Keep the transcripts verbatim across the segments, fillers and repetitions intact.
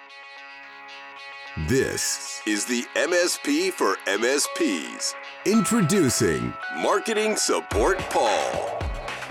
This is the M S P for M S Ps. Introducing Marketing Support Paul.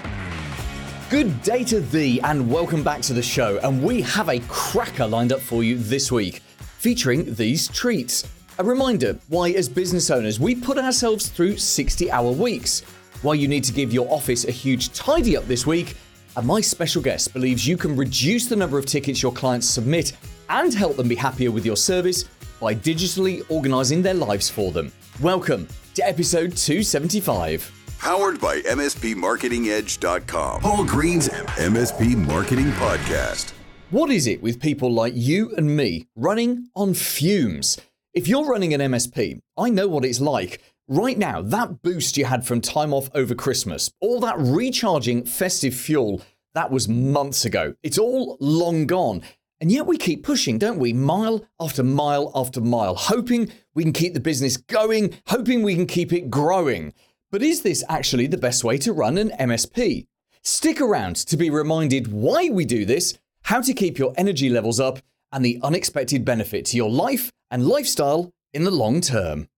Good day to thee and welcome back to the show. And we have a cracker lined up for you this week, featuring these treats. A reminder why as business owners we put ourselves through sixty hour weeks, why you need to give your office a huge tidy up this week, and my special guest believes you can reduce the number of tickets your clients submit and help them be happier with your service by digitally organising their lives for them. Welcome to episode two seventy-five. Powered by M S P Marketing Edge dot com. Paul Green's M S P Marketing Podcast. What is it with people like you and me running on fumes? If you're running an M S P, I know what it's like. Right now, that boost you had from time off over Christmas, all that recharging festive fuel, that was months ago. It's all long gone. And yet we keep pushing, don't we? Mile after mile after mile, hoping we can keep the business going, hoping we can keep it growing. But is this actually the best way to run an M S P? Stick around to be reminded why we do this, how to keep your energy levels up, and the unexpected benefit to your life and lifestyle in the long term.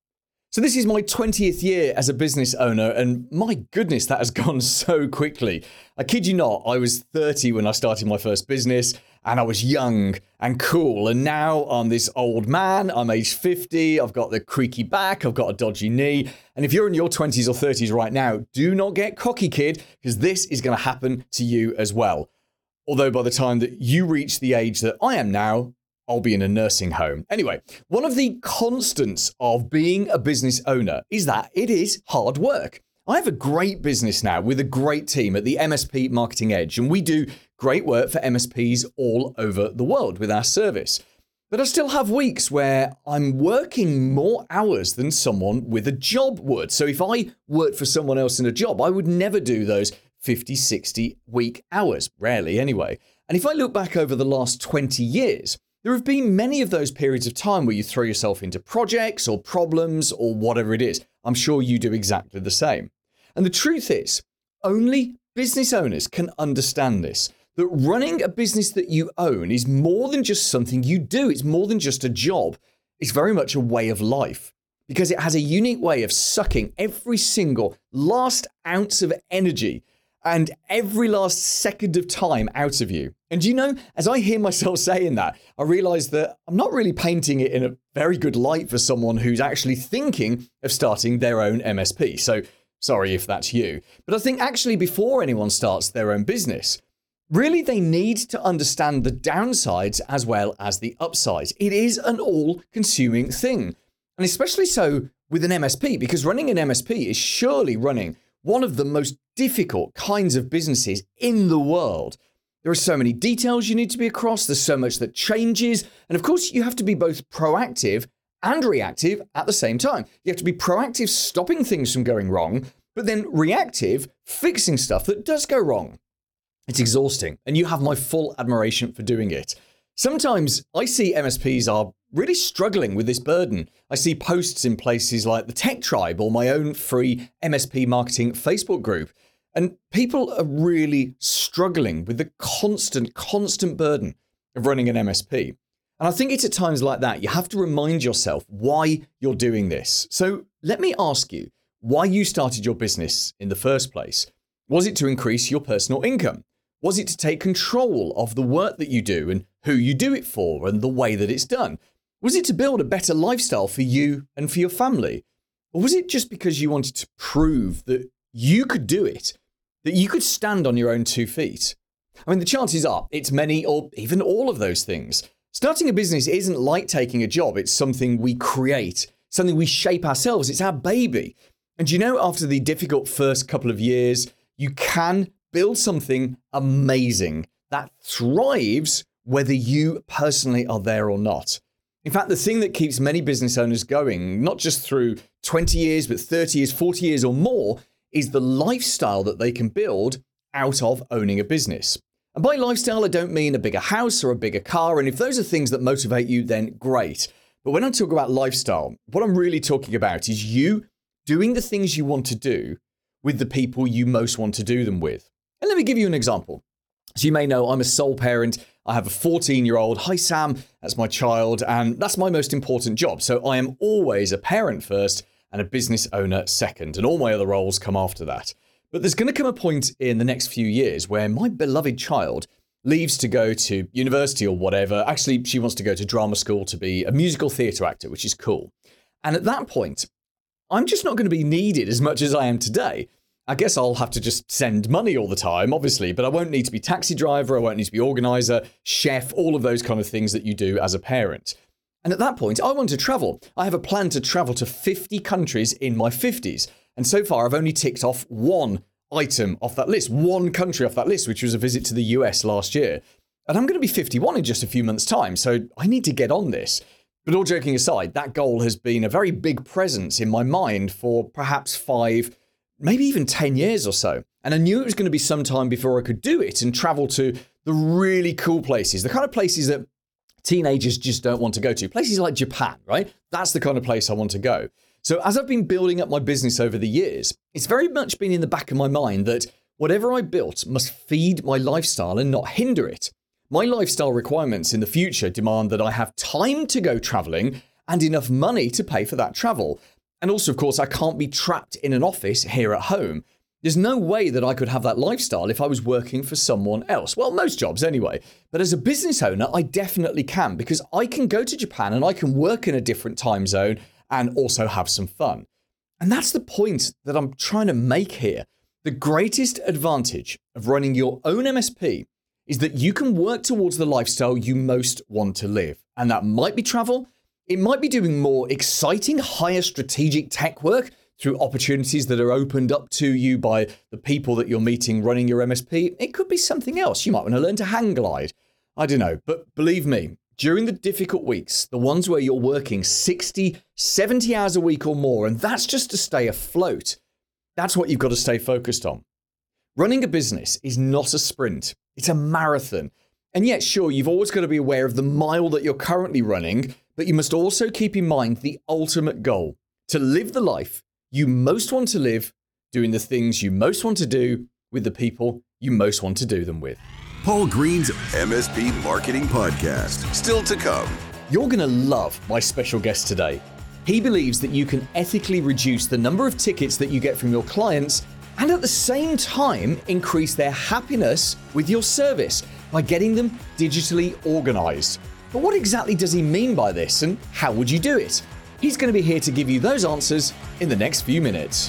So this is my twentieth year as a business owner, and my goodness, that has gone so quickly. I kid you not, I was thirty when I started my first business, and I was young and cool, and now I'm this old man. I'm age fifty, I've got the creaky back, I've got a dodgy knee, and if you're in your twenties or thirties right now, do not get cocky, kid, because this is going to happen to you as well. Although by the time that you reach the age that I am now, I'll be in a nursing home. Anyway, one of the constants of being a business owner is that it is hard work. I have a great business now with a great team at the M S P Marketing Edge, and we do great work for M S Ps all over the world with our service. But I still have weeks where I'm working more hours than someone with a job would. So if I worked for someone else in a job, I would never do those fifty, sixty week hours, rarely anyway. And if I look back over the last twenty years, there have been many of those periods of time where you throw yourself into projects or problems or whatever it is. I'm sure you do exactly the same. And the truth is, only business owners can understand this, that running a business that you own is more than just something you do. It's more than just a job. It's very much a way of life because it has a unique way of sucking every single last ounce of energy and every last second of time out of you. And you know, as I hear myself saying that, I realize that I'm not really painting it in a very good light for someone who's actually thinking of starting their own M S P. So sorry if that's you. But I think actually before anyone starts their own business, really they need to understand the downsides as well as the upsides. It is an all-consuming thing. And especially so with an M S P, because running an M S P is surely running one of the most difficult kinds of businesses in the world. There are so many details you need to be across. There's so much that changes. And of course, you have to be both proactive and reactive at the same time. You have to be proactive, stopping things from going wrong, but then reactive, fixing stuff that does go wrong. It's exhausting, and you have my full admiration for doing it. Sometimes I see M S Ps are really struggling with this burden. I see posts in places like the Tech Tribe or my own free M S P marketing Facebook group. And people are really struggling with the constant, constant burden of running an M S P. And I think it's at times like that you have to remind yourself why you're doing this. So let me ask you why you started your business in the first place. Was it to increase your personal income? Was it to take control of the work that you do and who you do it for and the way that it's done? Was it to build a better lifestyle for you and for your family? Or was it just because you wanted to prove that you could do it, that you could stand on your own two feet? I mean, the chances are it's many or even all of those things. Starting a business isn't like taking a job. It's something we create, something we shape ourselves. It's our baby. And you know, after the difficult first couple of years, you can build something amazing that thrives whether you personally are there or not. In fact, the thing that keeps many business owners going, not just through twenty years, but thirty years, forty years or more, is the lifestyle that they can build out of owning a business. And by lifestyle, I don't mean a bigger house or a bigger car. And if those are things that motivate you, then great. But when I talk about lifestyle, what I'm really talking about is you doing the things you want to do with the people you most want to do them with. And let me give you an example. As you may know, I'm a sole parent. I have a fourteen-year-old. Hi, Sam. That's my child, and that's my most important job. So I am always a parent first and a business owner second, and all my other roles come after that. But there's going to come a point in the next few years where my beloved child leaves to go to university or whatever. Actually, she wants to go to drama school to be a musical theatre actor, which is cool. And at that point, I'm just not going to be needed as much as I am today. I guess I'll have to just send money all the time, obviously, but I won't need to be taxi driver, I won't need to be organizer, chef, all of those kind of things that you do as a parent. And at that point, I want to travel. I have a plan to travel to fifty countries in my fifties. And so far, I've only ticked off one item off that list, one country off that list, which was a visit to the U S last year. And I'm going to be fifty-one in just a few months' time, so I need to get on this. But all joking aside, that goal has been a very big presence in my mind for perhaps five, maybe even ten years or so. And I knew it was going to be some time before I could do it and travel to the really cool places, the kind of places that teenagers just don't want to go to. Places like Japan, right? That's the kind of place I want to go. So as I've been building up my business over the years, it's very much been in the back of my mind that whatever I built must feed my lifestyle and not hinder it. My lifestyle requirements in the future demand that I have time to go traveling and enough money to pay for that travel. And also, of course, I can't be trapped in an office here at home. There's no way that I could have that lifestyle if I was working for someone else. Well, most jobs anyway. But as a business owner, I definitely can, because I can go to Japan and I can work in a different time zone and also have some fun. And that's the point that I'm trying to make here. The greatest advantage of running your own M S P is that you can work towards the lifestyle you most want to live. And that might be travel. It might be doing more exciting, higher strategic tech work through opportunities that are opened up to you by the people that you're meeting running your M S P. It could be something else. You might want to learn to hang glide. I don't know. But believe me, during the difficult weeks, the ones where you're working sixty, seventy hours a week or more, and that's just to stay afloat, that's what you've got to stay focused on. Running a business is not a sprint. It's a marathon. And yet, sure, you've always got to be aware of the mile that you're currently running, but you must also keep in mind the ultimate goal: to live the life you most want to live, doing the things you most want to do with the people you most want to do them with. Paul Green's M S P Marketing Podcast, still to come. You're going to love my special guest today. He believes that you can ethically reduce the number of tickets that you get from your clients and at the same time increase their happiness with your service by getting them digitally organized. But what exactly does he mean by this, and how would you do it? He's going to be here to give you those answers in the next few minutes.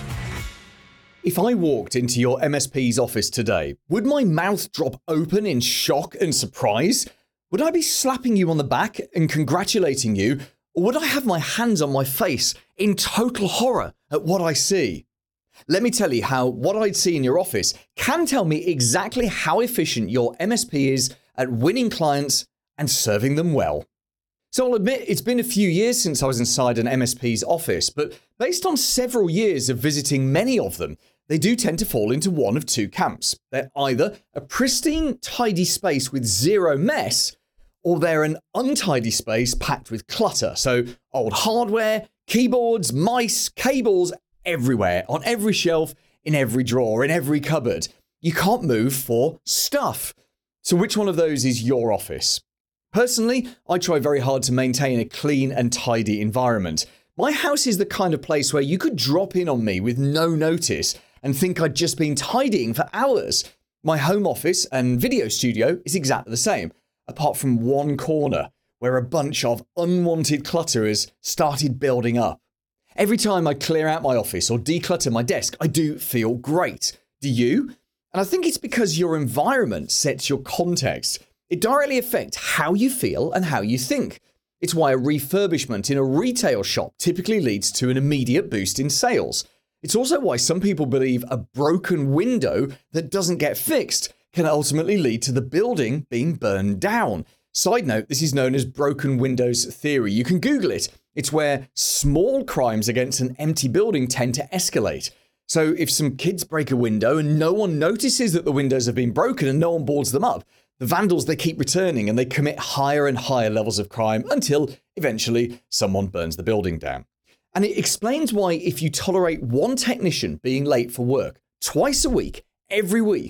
If I walked into your M S P's office today, would my mouth drop open in shock and surprise? Would I be slapping you on the back and congratulating you? Or would I have my hands on my face in total horror at what I see? Let me tell you how what I'd see in your office can tell me exactly how efficient your M S P is at winning clients and serving them well. So I'll admit it's been a few years since I was inside an M S P's office, but based on several years of visiting many of them, they do tend to fall into one of two camps. They're either a pristine, tidy space with zero mess, or they're an untidy space packed with clutter. So old hardware, keyboards, mice, cables, everywhere, on every shelf, in every drawer, in every cupboard. You can't move for stuff. So which one of those is your office? Personally, I try very hard to maintain a clean and tidy environment. My house is the kind of place where you could drop in on me with no notice and think I'd just been tidying for hours. My home office and video studio is exactly the same, apart from one corner where a bunch of unwanted clutter has started building up. Every time I clear out my office or declutter my desk, I do feel great. Do you? And I think it's because your environment sets your context. It directly affects how you feel and how you think. It's why a refurbishment in a retail shop typically leads to an immediate boost in sales. It's also why some people believe a broken window that doesn't get fixed can ultimately lead to the building being burned down. Side note, this is known as broken windows theory. You can Google it. It's where small crimes against an empty building tend to escalate. So if some kids break a window and no one notices that the windows have been broken and no one boards them up, the vandals, they keep returning and they commit higher and higher levels of crime until eventually someone burns the building down. And it explains why if you tolerate one technician being late for work twice a week, every week,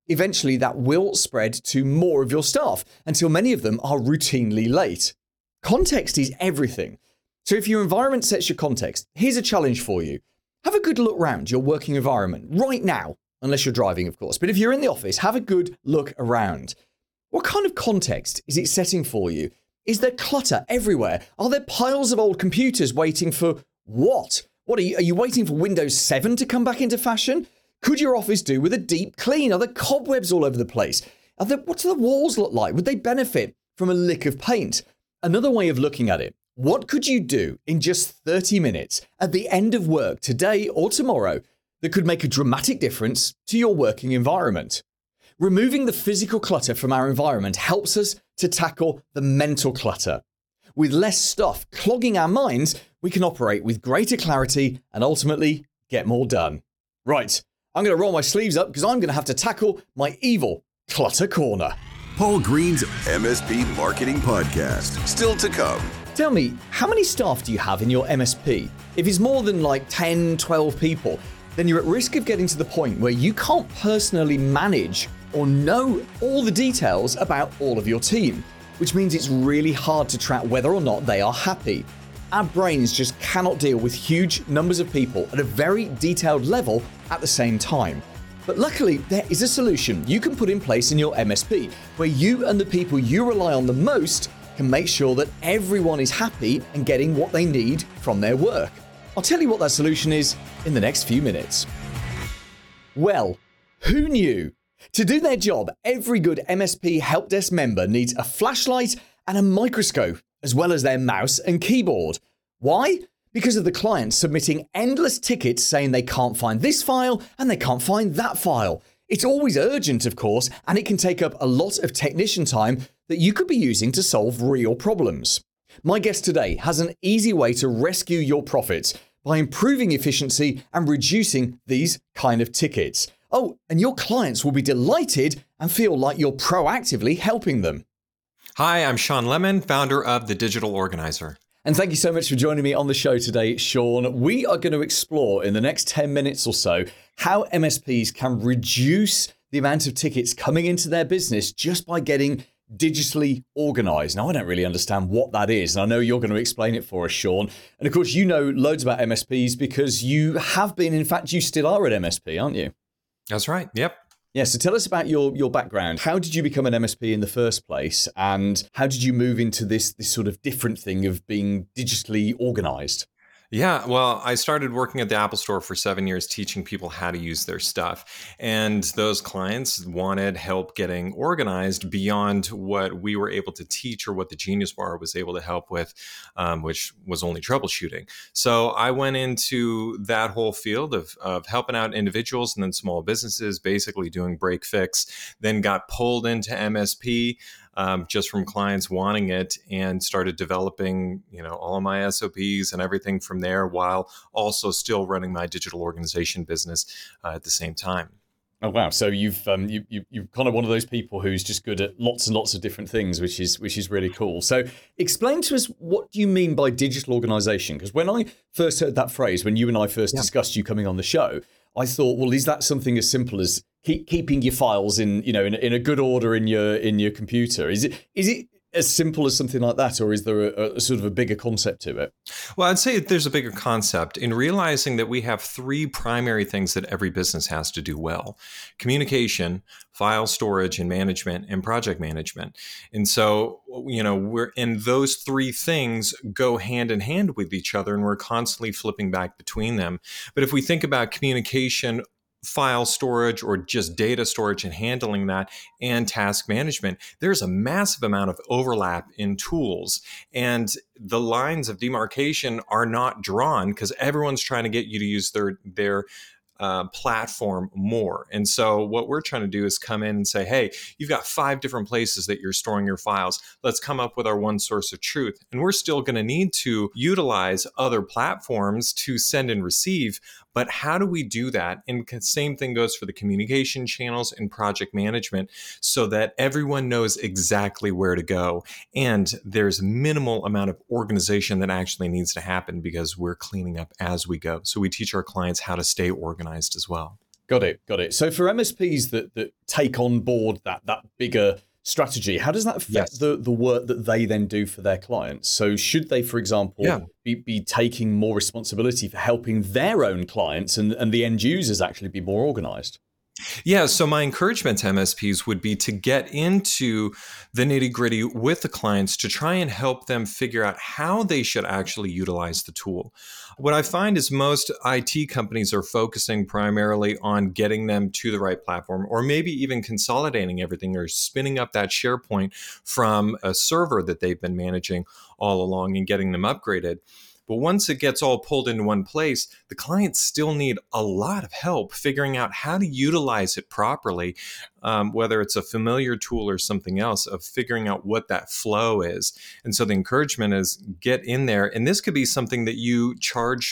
Eventually, that will spread to more of your staff until many of them are routinely late. Context is everything. So if your environment sets your context, here's a challenge for you. Have a good look around your working environment right now, unless you're driving, of course. But if you're in the office, have a good look around. What kind of context is it setting for you? Is there clutter everywhere? Are there piles of old computers waiting for what? What are you, are you waiting for Windows seven to come back into fashion? Could your office do with a deep clean? Are there cobwebs all over the place? Are there, what do the walls look like? Would they benefit from a lick of paint? Another way of looking at it, what could you do in just thirty minutes at the end of work today or tomorrow that could make a dramatic difference to your working environment? Removing the physical clutter from our environment helps us to tackle the mental clutter. With less stuff clogging our minds, we can operate with greater clarity and ultimately get more done. Right, I'm going to roll my sleeves up because I'm going to have to tackle my evil clutter corner. Paul Green's M S P Marketing Podcast, still to come. Tell me, how many staff do you have in your M S P? If it's more than like ten, twelve people, then you're at risk of getting to the point where you can't personally manage or know all the details about all of your team, which means it's really hard to track whether or not they are happy. Our brains just cannot deal with huge numbers of people at a very detailed level at the same time. But luckily, there is a solution you can put in place in your M S P where you and the people you rely on the most can make sure that everyone is happy and getting what they need from their work. I'll tell you what that solution is in the next few minutes. Well, who knew? To do their job, every good M S P help desk member needs a flashlight and a microscope, as well as their mouse and keyboard. Why? Because of the clients submitting endless tickets saying they can't find this file and they can't find that file. It's always urgent, of course, and it can take up a lot of technician time that you could be using to solve real problems. My guest today has an easy way to rescue your profits by improving efficiency and reducing these kind of tickets. Oh, and your clients will be delighted and feel like you're proactively helping them. Hi, I'm Sean Lemon, founder of The Digital Organizer. And thank you so much for joining me on the show today, Sean. We are going to explore in the next ten minutes or so how M S Ps can reduce the amount of tickets coming into their business just by getting digitally organized. Now, I don't really understand what that is, and I know you're going to explain it for us, Sean. And of course, you know loads about M S Ps because you have been, in fact, you still are at M S P, aren't you? That's right. Yep. Yeah, so tell us about your your background. How did you become an M S P in the first place? And how did you move into this, this sort of different thing of being digitally organized? Yeah, well, I started working at the Apple Store for seven years teaching people how to use their stuff. And those clients wanted help getting organized beyond what we were able to teach or what the Genius Bar was able to help with, um, which was only troubleshooting. So I went into that whole field of, of helping out individuals and then small businesses, basically doing break fix, then got pulled into M S P. Um, just from clients wanting it, and started developing, you know, all of my S O Ps and everything from there, while also still running my digital organization business uh, at the same time. Oh wow! So you've um, you, you you're kind of one of those people who's just good at lots and lots of different things, which is which is really cool. So explain to us, what do you mean by digital organization? Because when I first heard that phrase, when you and I first yeah. discussed you coming on the show, I thought, well, is that something as simple as keep keeping your files in, you know, in, in a good order in your in your computer? Is it is it as simple as something like that, or is there a, a sort of a bigger concept to it? Well, I'd say there's a bigger concept in realizing that we have three primary things that every business has to do well: communication, file storage and management, and project management. And so, you know, we're in those three things go hand in hand with each other, and we're constantly flipping back between them. But if we think about communication, file storage, or just data storage and handling that, and task management, there's a massive amount of overlap in tools, and the lines of demarcation are not drawn because everyone's trying to get you to use their their Uh, platform more. And so what we're trying to do is come in and say, hey, you've got five different places that you're storing your files. Let's come up with our one source of truth. And we're still going to need to utilize other platforms to send and receive. But how do we do that? And the same thing goes for the communication channels and project management, so that everyone knows exactly where to go. And there's minimal amount of organization that actually needs to happen because we're cleaning up as we go. So we teach our clients how to stay organized as well. Got it, got it. So for M S Ps that that take on board that that bigger strategy, how does that affect Yes. the, the work that they then do for their clients? So should they, for example, Yeah. be, be taking more responsibility for helping their own clients and, and the end users actually be more organized? Yeah, so my encouragement to M S Ps would be to get into the nitty gritty with the clients to try and help them figure out how they should actually utilize the tool. What I find is most I T companies are focusing primarily on getting them to the right platform, or maybe even consolidating everything or spinning up that SharePoint from a server that they've been managing all along and getting them upgraded. But once it gets all pulled into one place, the clients still need a lot of help figuring out how to utilize it properly, um, whether it's a familiar tool or something else, of figuring out what that flow is. And so the encouragement is get in there. And this could be something that you charge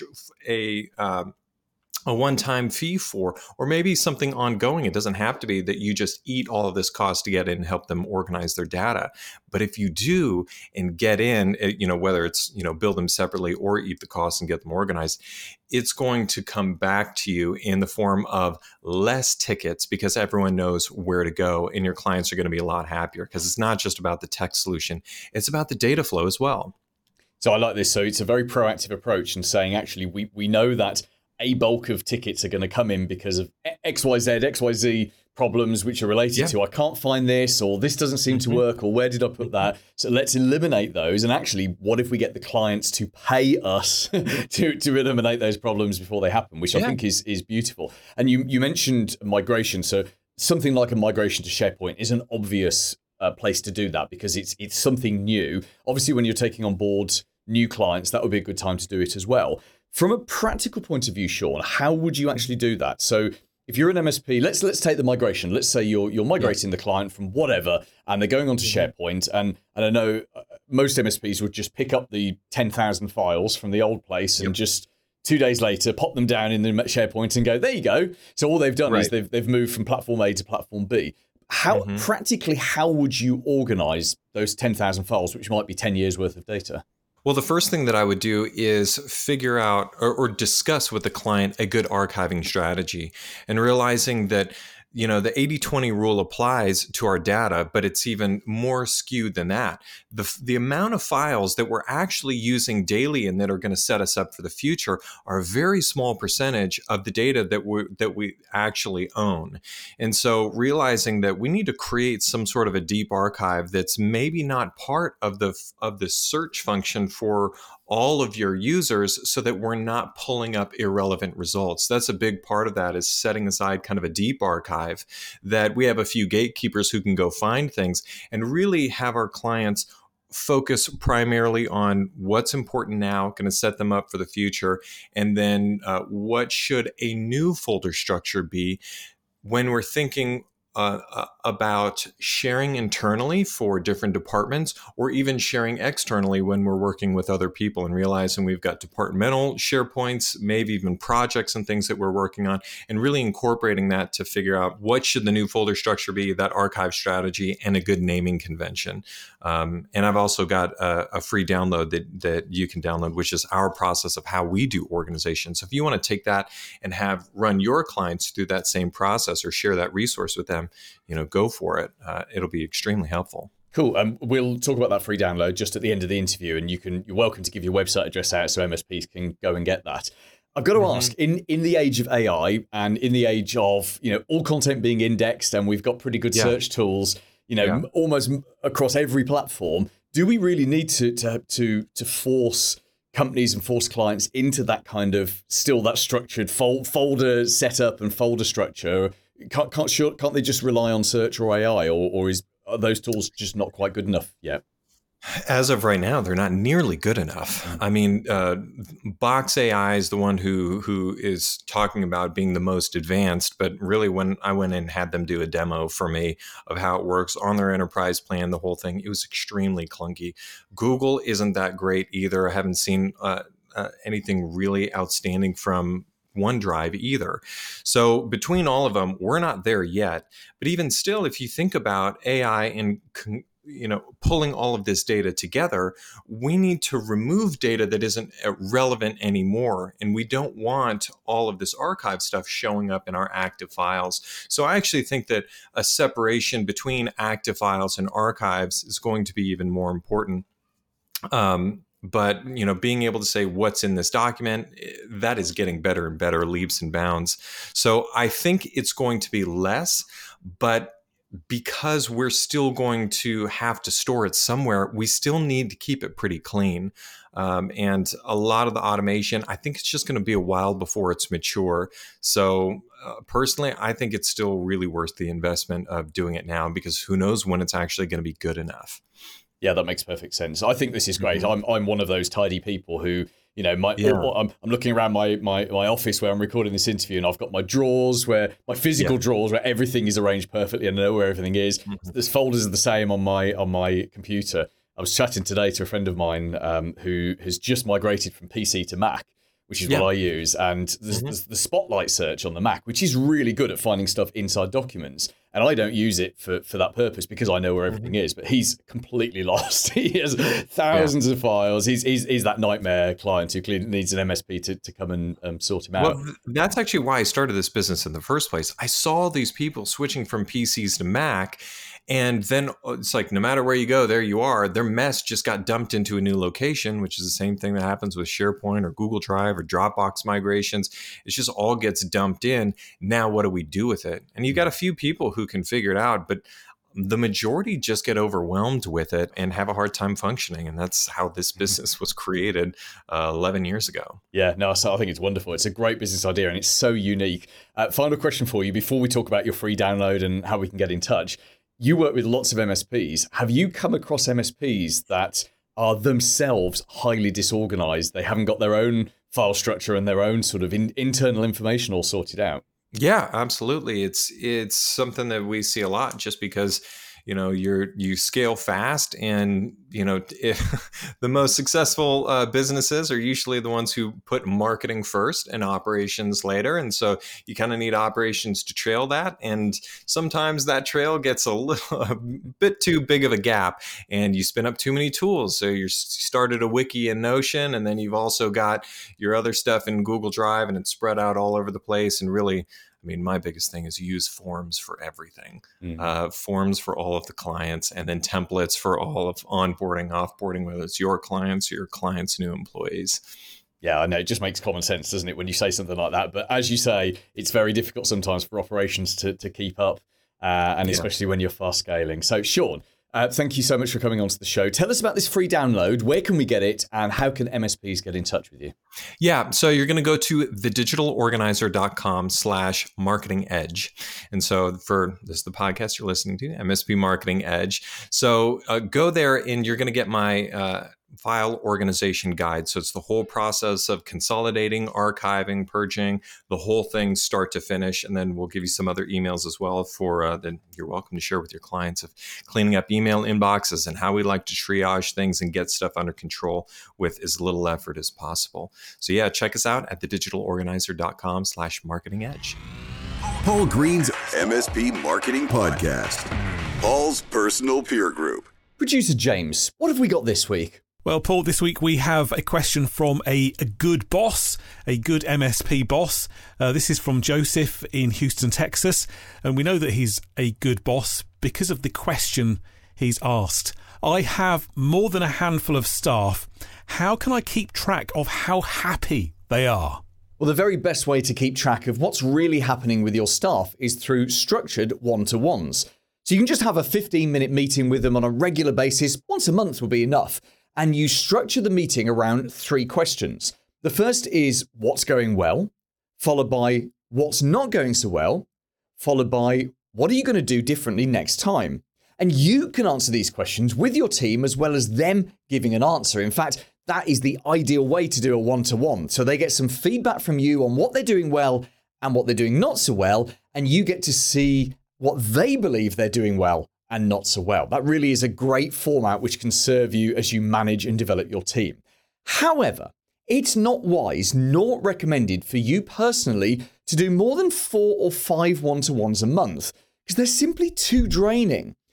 a um, a one-time fee for, or maybe something ongoing. It doesn't have to be that you just eat all of this cost to get in and help them organize their data. But if you do and get in, you know, whether it's, you know, build them separately or eat the cost and get them organized, it's going to come back to you in the form of less tickets because everyone knows where to go, and your clients are going to be a lot happier because it's not just about the tech solution, it's about the data flow as well. So I like this. So it's a very proactive approach and saying, actually, we, we know that a bulk of tickets are going to come in because of X Y Z, X Y Z problems which are related Yeah. to I can't find this, or this doesn't seem Mm-hmm. to work, or where did I put that? So let's eliminate those. And actually, what if we get the clients to pay us to, to eliminate those problems before they happen, which I Yeah. think is is beautiful. And you, you mentioned migration. So something like a migration to SharePoint is an obvious uh, place to do that because it's it's something new. Obviously, when you're taking on board new clients, that would be a good time to do it as well. From a practical point of view, Sean, how would you actually do that? So if you're an M S P, let's let's take the migration. Let's say you're you're migrating yeah. the client from whatever, and they're going onto mm-hmm. SharePoint. And, and I know most M S Ps would just pick up the ten thousand files from the old place yep. and just two days later pop them down in the SharePoint and go, there you go. So all they've done right. is they've they've moved from platform A to platform B. How mm-hmm. practically, how would you organize those ten thousand files, which might be ten years worth of data? Well, the first thing that I would do is figure out or, or discuss with the client a good archiving strategy, and realizing that, you know, the eighty twenty rule applies to our data, but it's even more skewed than that. The, the amount of files that we're actually using daily and that are going to set us up for the future are a very small percentage of the data that we that we actually own. And so realizing that we need to create some sort of a deep archive that's maybe not part of the of the search function for all of your users, so that we're not pulling up irrelevant results. That's a big part of that, is setting aside kind of a deep archive that we have a few gatekeepers who can go find things, and really have our clients focus primarily on what's important now, going to set them up for the future, and then uh, what should a new folder structure be when we're thinking Uh, uh, about sharing internally for different departments, or even sharing externally when we're working with other people, and realizing we've got departmental SharePoints, maybe even projects and things that we're working on, and really incorporating that to figure out what should the new folder structure be, that archive strategy, and a good naming convention. Um, and I've also got a, a free download that, that you can download, which is our process of how we do organization. So if you want to take that and have run your clients through that same process, or share that resource with them, you know, go for it. Uh, it'll be extremely helpful. Cool. Um, we'll talk about that free download just at the end of the interview, and you can, you're welcome to give your website address out so M S Ps can go and get that. I've got to mm-hmm. ask, in, in the age of A I and in the age of, you know, all content being indexed, and we've got pretty good yeah. search tools, you know, yeah. almost across every platform, do we really need to to to to force companies and force clients into that kind of, still that structured fold, folder setup and folder structure? Can't can't, sure, can't they just rely on search or A I, or, or is are those tools just not quite good enough yet? As of right now, they're not nearly good enough. I mean, uh, Box A I is the one who who is talking about being the most advanced, but really when I went in and had them do a demo for me of how it works on their enterprise plan, the whole thing, it was extremely clunky. Google isn't that great either. I haven't seen uh, uh, anything really outstanding from OneDrive either. So between all of them, we're not there yet. But even still, if you think about A I and con- you know, pulling all of this data together, we need to remove data that isn't relevant anymore. And we don't want all of this archive stuff showing up in our active files. So I actually think that a separation between active files and archives is going to be even more important. Um, But, you know, being able to say what's in this document, that is getting better and better, leaps and bounds. So I think it's going to be less, but because we're still going to have to store it somewhere, we still need to keep it pretty clean. Um, and a lot of the automation, I think it's just going to be a while before it's mature. So uh, personally, I think it's still really worth the investment of doing it now, because who knows when it's actually going to be good enough. Yeah, that makes perfect sense. I think this is great. Mm-hmm. I'm I'm one of those tidy people who, you know, my, Yeah. I'm, I'm looking around my, my my office where I'm recording this interview, and I've got my drawers where my physical Yeah. drawers where everything is arranged perfectly and I know where everything is. Mhm. There's folders are the same on my on my computer. I was chatting today to a friend of mine um, who has just migrated from P C to Mac, which is Yeah. what I use, and there's, Mhm. there's the Spotlight search on the Mac, which is really good at finding stuff inside documents. And I don't use it for, for that purpose because I know where everything is. But he's completely lost. He has thousands yeah. of files. He's, he's he's that nightmare client who needs an M S P to, to come and um, sort him out. Well, that's actually why I started this business in the first place. I saw these people switching from P Cs to Mac. And then it's like, no matter where you go, there you are. Their mess just got dumped into a new location, which is the same thing that happens with SharePoint or Google Drive or Dropbox migrations. It just all gets dumped in. Now, what do we do with it? And you got a few people who can figure it out, but the majority just get overwhelmed with it and have a hard time functioning. And that's how this business was created uh, eleven years ago. Yeah, no, so I think it's wonderful. It's a great business idea and it's so unique. Uh, final question for you before we talk about your free download and how we can get in touch. You work with lots of M S Ps. Have you come across M S Ps that are themselves highly disorganized? They haven't got their own file structure and their own sort of in, internal information all sorted out? Yeah, absolutely. It's it's something that we see a lot just because, you know, you're you scale fast and, you know, if, the most successful uh, businesses are usually the ones who put marketing first and operations later. And so you kind of need operations to trail that. And sometimes that trail gets a little a bit too big of a gap and you spin up too many tools. So you started a wiki in Notion and then you've also got your other stuff in Google Drive and it's spread out all over the place. And really, I mean, my biggest thing is use forms for everything, mm-hmm. uh, forms for all of the clients, and then templates for all of onboarding, offboarding, whether it's your clients or your clients' new employees. Yeah, I know. It just makes common sense, doesn't it, when you say something like that? But as you say, it's very difficult sometimes for operations to, to keep up, uh, and yeah. especially when you're fast scaling. So, Sean, uh, thank you so much for coming onto the show. Tell us about this free download. Where can we get it, and how can M S Ps get in touch with you? Yeah, so you're going to go to thedigitalorganizer.com slash marketing edge. And so for this is the podcast you're listening to, M S P Marketing Edge. So uh, go there and you're going to get my uh, file organization guide. So it's the whole process of consolidating, archiving, purging, the whole thing start to finish. And then we'll give you some other emails as well for uh, that you're welcome to share with your clients of cleaning up email inboxes and how we like to triage things and get stuff under control with as little effort as possible. So yeah, check us out at thedigitalorganizer.com slash marketing edge. Paul Green's M S P Marketing Podcast. Paul's personal peer group. Producer James, what have we got this week? Well, Paul, this week we have a question from a, a good boss, a good M S P boss. Uh, this is from Joseph in Houston, Texas. And we know that he's a good boss because of the question he's asked. I have more than a handful of staff. How can I keep track of how happy they are? Well, the very best way to keep track of what's really happening with your staff is through structured one-to-ones. So you can just have a fifteen-minute meeting with them on a regular basis. Once a month will be enough. And you structure the meeting around three questions. The first is what's going well, followed by what's not going so well, followed by what are you going to do differently next time? And you can answer these questions with your team as well as them giving an answer. In fact, that is the ideal way to do a one-to-one. So they get some feedback from you on what they're doing well and what they're doing not so well, and you get to see what they believe they're doing well and not so well. That really is a great format which can serve you as you manage and develop your team. However, it's not wise nor recommended for you personally to do more than four or five one-to-ones a month because they're simply too draining.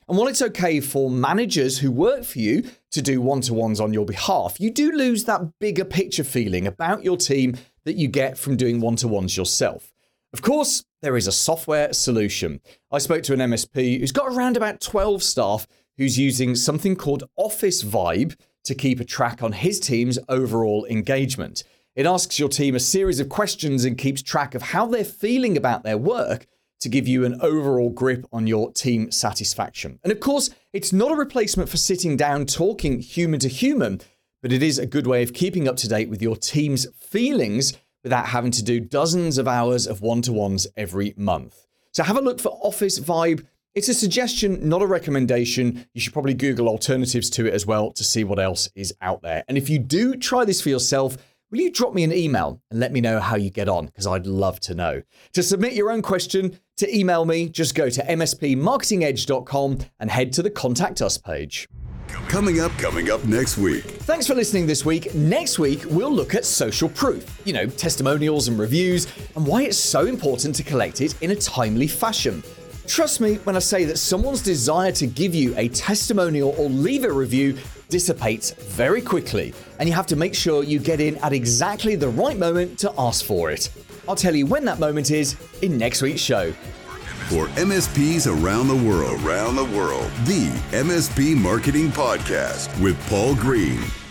And while it's okay for managers who work for you to do one-to-ones on your behalf, you do lose that bigger picture feeling about your team that you get from doing one-to-ones yourself. Of course, there is a software solution. I spoke to an M S P who's got around about twelve staff who's using something called Office Vibe to keep a track on his team's overall engagement. It asks your team a series of questions and keeps track of how they're feeling about their work to give you an overall grip on your team satisfaction. And of course, it's not a replacement for sitting down talking human to human, but it is a good way of keeping up to date with your team's feelings without having to do dozens of hours of one-to-ones every month. So have a look for Office Vibe. It's a suggestion, not a recommendation. You should probably Google alternatives to it as well to see what else is out there. And if you do try this for yourself, will you drop me an email and let me know how you get on? Because I'd love to know. To submit your own question, to email me, just go to m s p marketing edge dot com and head to the Contact Us page. Coming up, coming up next week. Thanks for listening this week. Next week, we'll look at social proof, you know, testimonials and reviews, and why it's so important to collect it in a timely fashion. Trust me when I say that someone's desire to give you a testimonial or leave a review dissipates very quickly, and you have to make sure you get in at exactly the right moment to ask for it. I'll tell you when that moment is in next week's show. For M S Ps around the world, around the world, the M S P Marketing Podcast with Paul Green.